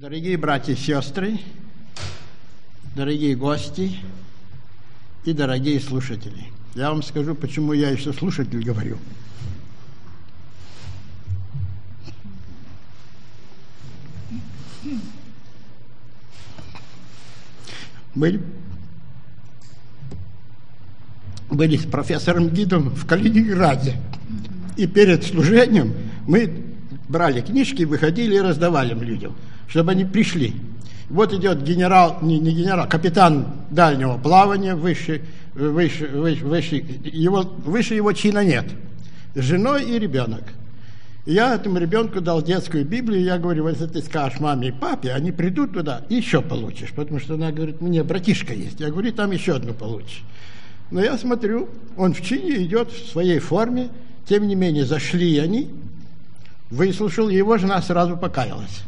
Дорогие братья и сестры, дорогие гости и дорогие слушатели. Я вам скажу, почему я еще слушатель говорю. Мы были с профессором Гидом в Калининграде. И перед служением мы брали книжки, выходили и раздавали людям, чтобы они пришли. Вот идет генерал, не генерал, капитан дальнего плавания, выше его чина нет, с женой и ребенок. Я этому ребенку дал детскую Библию, я говорю, вот если ты скажешь маме и папе, они придут туда, и еще получишь, потому что она говорит, мне братишка есть, я говорю, там еще одну получишь. Но я смотрю, он в чине идет в своей форме, тем не менее зашли они, выслушал, его жена сразу покаялась.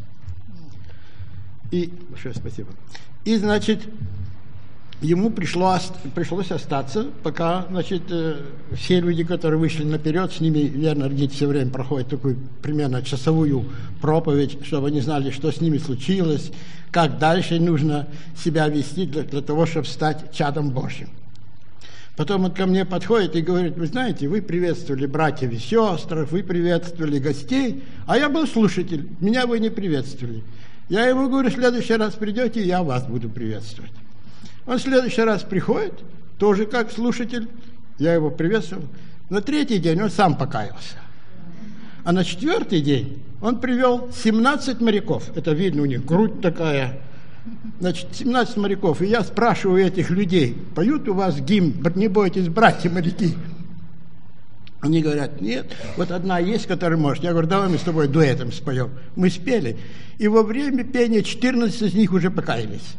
И, большое спасибо. И, значит, ему пришлось остаться, пока, значит, все люди, которые вышли наперед, с ними, верно, Гид все время проходит такую примерно часовую проповедь, чтобы они знали, что с ними случилось, как дальше нужно себя вести для того, чтобы стать чадом Божьим. Потом он ко мне подходит и говорит, вы знаете, вы приветствовали братьев и сестр, вы приветствовали гостей, а я был слушатель, меня вы не приветствовали. Я ему говорю, в следующий раз придете, я вас буду приветствовать. Он в следующий раз приходит, тоже как слушатель, я его приветствовал. На третий день он сам покаялся. А на четвертый день он привел 17 моряков. Это видно, у них грудь такая. Значит, 17 моряков. И я спрашиваю этих людей, поют у вас гимн, не бойтесь, братья моряки? Они говорят, нет, вот одна есть, которая может. Я говорю, давай мы с тобой дуэтом споем. Мы спели, и во время пения 14 из них уже покаялись.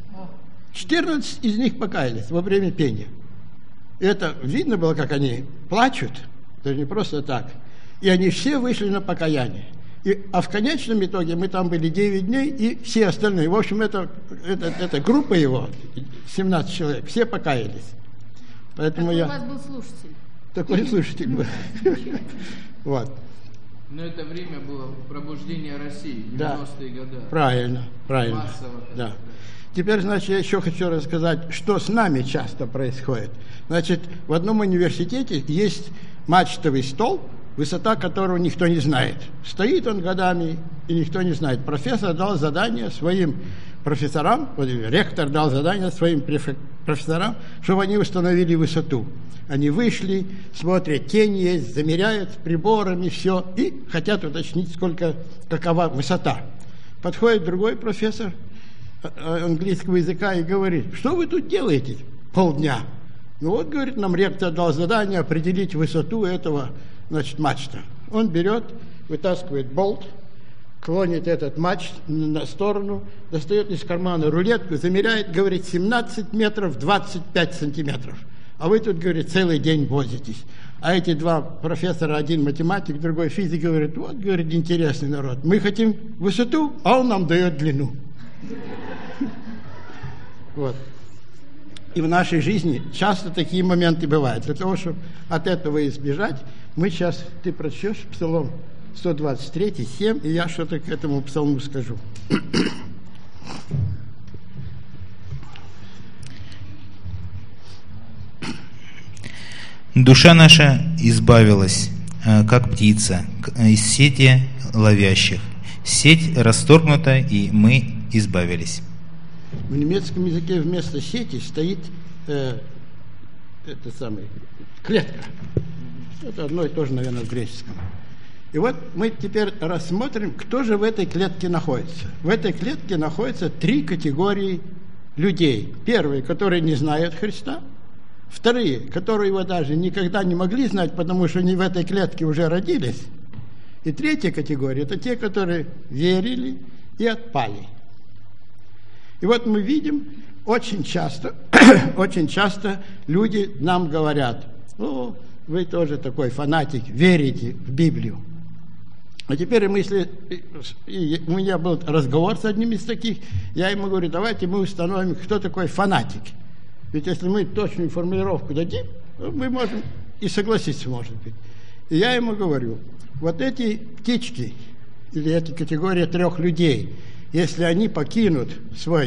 14 из них покаялись во время пения. И это видно было, как они плачут, это не просто так. И они все вышли на покаяние. А в конечном итоге мы там были 9 дней, и все остальные. В общем, это группа его, 17 человек, все покаялись. Поэтому у вас был слушатель. Такой слушатель был. Вот. Но это время было пробуждение России, 90-е годы. Правильно. Массово. Да. Теперь, значит, я еще хочу рассказать, что с нами часто происходит. Значит, в одном университете есть мачтовый столб, высота которого никто не знает. Стоит он годами, и никто не знает. Профессор дал задание своим профессорам, ректор дал задание своим профессорам, чтобы они установили высоту. Они вышли, смотрят, тень есть, замеряют с приборами все, и хотят уточнить, какова высота. Подходит другой профессор английского языка и говорит, что вы тут делаете полдня? Ну вот, говорит, нам ректор дал задание определить высоту этого, значит, мачта. Он берет, вытаскивает болт, клонит этот мачт на сторону, достает из кармана рулетку, замеряет, говорит, 17 метров 25 сантиметров. А вы тут, говорит, целый день возитесь. А эти два профессора, один математик, другой физик, говорит, вот, говорит, интересный народ. Мы хотим высоту, а он нам дает длину. Вот. И в нашей жизни часто такие моменты бывают. Для того, чтобы от этого избежать, мы сейчас, ты прочтешь Псалом 123, 7, и я что-то к этому псалму скажу. Душа наша избавилась, как птица, из сети ловящих. Сеть расторгнута, и мы избавились. В немецком языке вместо сети стоит клетка. Это одно и то же, наверное, в греческом. И вот мы теперь рассмотрим, кто же в этой клетке находится. В этой клетке находятся 3 категории людей. Первые, которые не знают Христа. Вторые, которые его даже никогда не могли знать, потому что они в этой клетке уже родились. И третья категория – это те, которые верили и отпали. И вот мы видим, очень часто люди нам говорят, о, вы тоже такой фанатик, верите в Библию. А теперь, если у меня был разговор с одним из таких, я ему говорю, давайте мы установим, кто такой фанатик. Ведь если мы точную формулировку дадим, мы можем и согласиться, может быть. И я ему говорю, вот эти птички, или эти категории 3 людей, если они покинут свой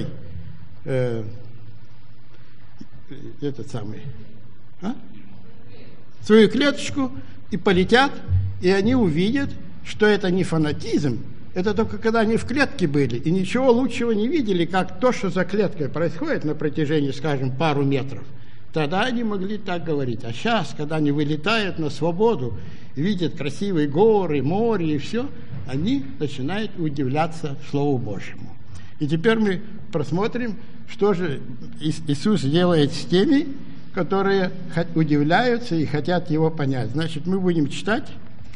свою клеточку и полетят, и они увидят, что это не фанатизм, это только когда они в клетке были и ничего лучшего не видели, как то, что за клеткой происходит на протяжении, скажем, пару метров. Тогда они могли так говорить. А сейчас, когда они вылетают на свободу, видят красивые горы, море и все, они начинают удивляться Слову Божьему. И теперь мы просмотрим, что же Иисус делает с теми, которые удивляются и хотят Его понять. Значит, мы будем читать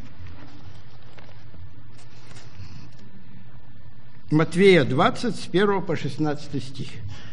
Матфея 20, с 1 по 16 стих.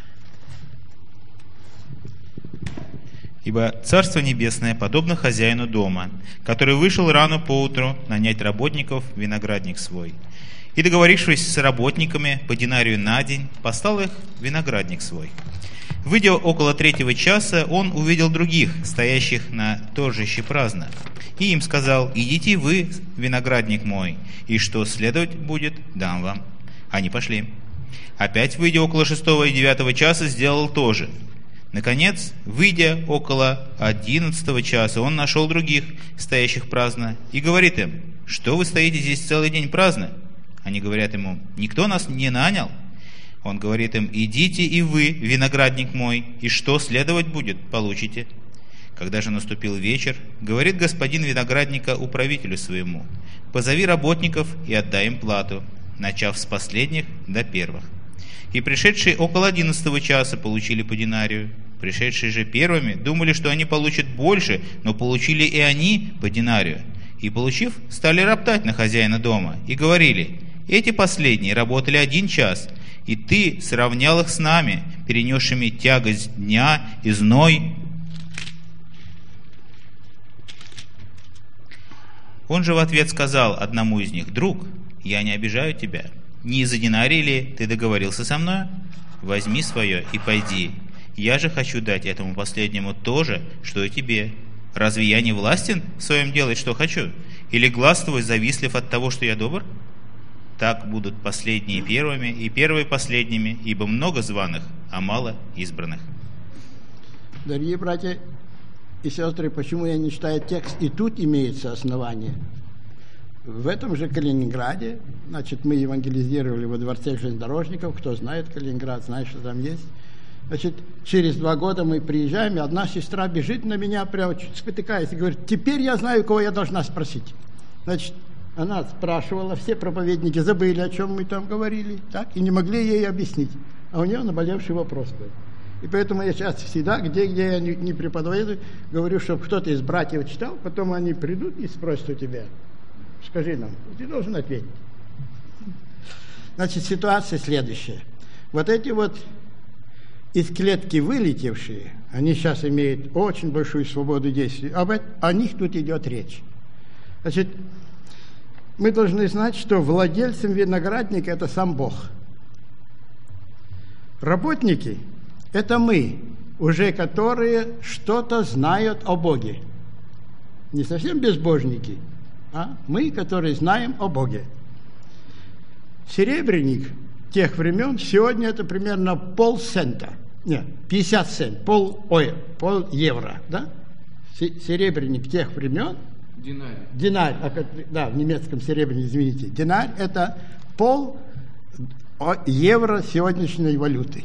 «Ибо Царство Небесное подобно хозяину дома, который вышел рано поутру нанять работников в виноградник свой. И, договорившись с работниками по динарию на день, послал их в виноградник свой. Выйдя около 3 часа, он увидел других, стоящих на торжище праздно, и им сказал: идите вы в виноградник мой, и что следовать будет, дам вам. Они пошли. Опять, выйдя около 6 и 9 часа, сделал то же. Наконец, выйдя около 11 часа, он нашел других, стоящих праздно, и говорит им: что вы стоите здесь целый день праздно? Они говорят ему: никто нас не нанял. Он говорит им: идите и вы в виноградник мой, и что следовать будет, получите. Когда же наступил вечер, говорит господин виноградника управителю своему: позови работников и отдай им плату, начав с последних до первых. И пришедшие около 11 часа получили по динарию. Пришедшие же первыми думали, что они получат больше, но получили и они по динарию. И, получив, стали роптать на хозяина дома и говорили: эти последние работали 1 час, и ты сравнял их с нами, перенесшими тягость дня и зной. Он же в ответ сказал одному из них: друг, я не обижаю тебя. Не из-за динария ли ты договорился со мной? Возьми свое и пойди. Я же хочу дать этому последнему то же, что и тебе. Разве я не властен в своем делать, что хочу? Или глаз твой завистлив от того, что я добр? Так будут последние первыми и первые последними, ибо много званых, а мало избранных». Дорогие братья и сестры, почему я не читаю текст? И тут имеется основание. В этом же Калининграде, значит, мы евангелизировали во дворце железнодорожников, кто знает Калининград, знает, что там есть. Значит, через 2 года мы приезжаем, и одна сестра бежит на меня, прямо чуть спотыкаясь, и говорит: теперь я знаю, кого я должна спросить. Значит, она спрашивала, все проповедники забыли, о чем мы там говорили, так, и не могли ей объяснить. А у нее наболевший вопрос был. И поэтому я сейчас всегда, где я не преподаю, говорю, чтобы кто-то из братьев читал, потом они придут и спросят у тебя: скажи нам, ты должен ответить. Значит, ситуация следующая. Вот эти вот из клетки вылетевшие, они сейчас имеют очень большую свободу действий. О них тут идет речь. Значит, мы должны знать, что владельцем виноградника – это сам Бог. Работники – это мы, уже которые что-то знают о Боге. Не совсем безбожники, а мы, которые знаем о Боге. Серебряник тех времен, сегодня это примерно 50 центов, пол евро, да? Серебряник тех времен. Динарь, да, в немецком серебряник, извините. Динарь – это пол евро сегодняшней валюты.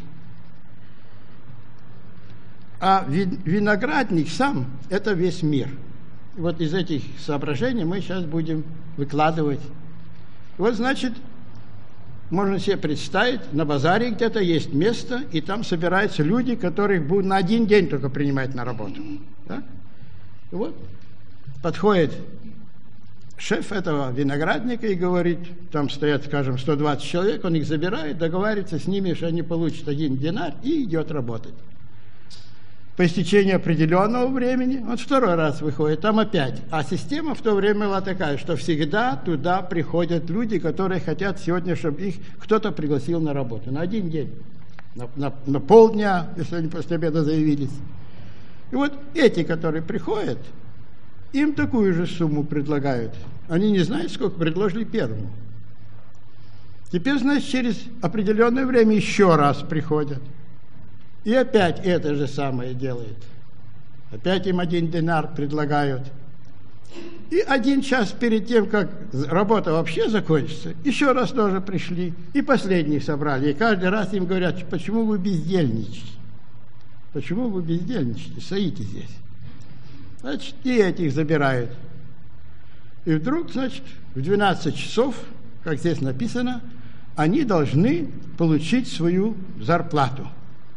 А виноградник сам – это весь мир. Вот из этих соображений мы сейчас будем выкладывать. Вот, значит, можно себе представить, на базаре где-то есть место, и там собираются люди, которых будут на 1 день только принимать на работу. Да? И вот подходит шеф этого виноградника и говорит, там стоят, скажем, 120 человек, он их забирает, договаривается с ними, что они получат 1 динар, и идет работать. По истечении определенного времени, он 2-й раз выходит, там опять. А система в то время была такая, что всегда туда приходят люди, которые хотят сегодня, чтобы их кто-то пригласил на работу. На 1 день, на полдня, если они после обеда заявились. И вот эти, которые приходят, им такую же сумму предлагают. Они не знают, сколько предложили первому. Теперь, значит, через определенное время еще раз приходят. И опять это же самое делает. Опять им 1 динар предлагают. И 1 час перед тем, как работа вообще закончится, еще раз тоже пришли. И последних собрали. И каждый раз им говорят: почему вы бездельничаете? Почему вы бездельничаете? Стоите здесь. Значит, и этих забирают. И вдруг, значит, в 12 часов, как здесь написано, они должны получить свою зарплату.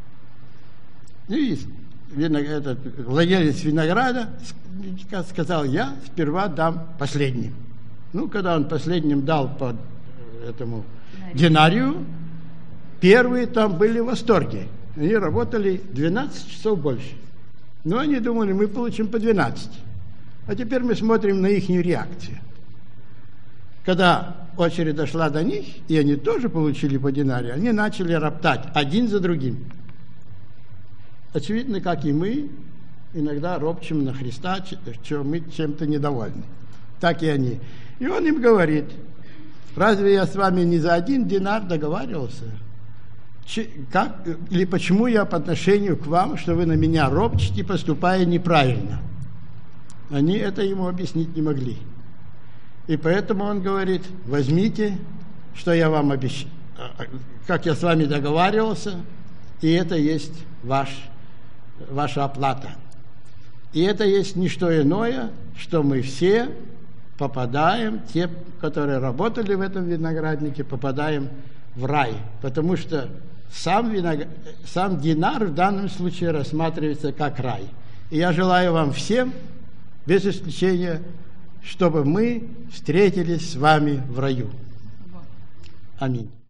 И этот владелец винограда сказал: я сперва дам последним. Ну, когда он последним дал по этому динарию, первые там были в восторге. Они работали 12 часов больше. Но они думали: мы получим по 12. А теперь мы смотрим на их реакцию. Когда очередь дошла до них, и они тоже получили по динарию, они начали роптать один за другим. Очевидно, как и мы, иногда ропчем на Христа, что мы чем-то недовольны. Так и они. И он им говорит: разве я с вами не за 1 динар договаривался? Или почему я по отношению к вам, что вы на меня ропчете, поступая неправильно? Они это ему объяснить не могли. И поэтому он говорит: возьмите, что я вам обещал, как я с вами договаривался, и это есть ваша оплата. И это есть не что иное, что мы все попадаем, те, которые работали в этом винограднике, попадаем в рай. Потому что сам динар в данном случае рассматривается как рай. И я желаю вам всем, без исключения, чтобы мы встретились с вами в раю. Аминь.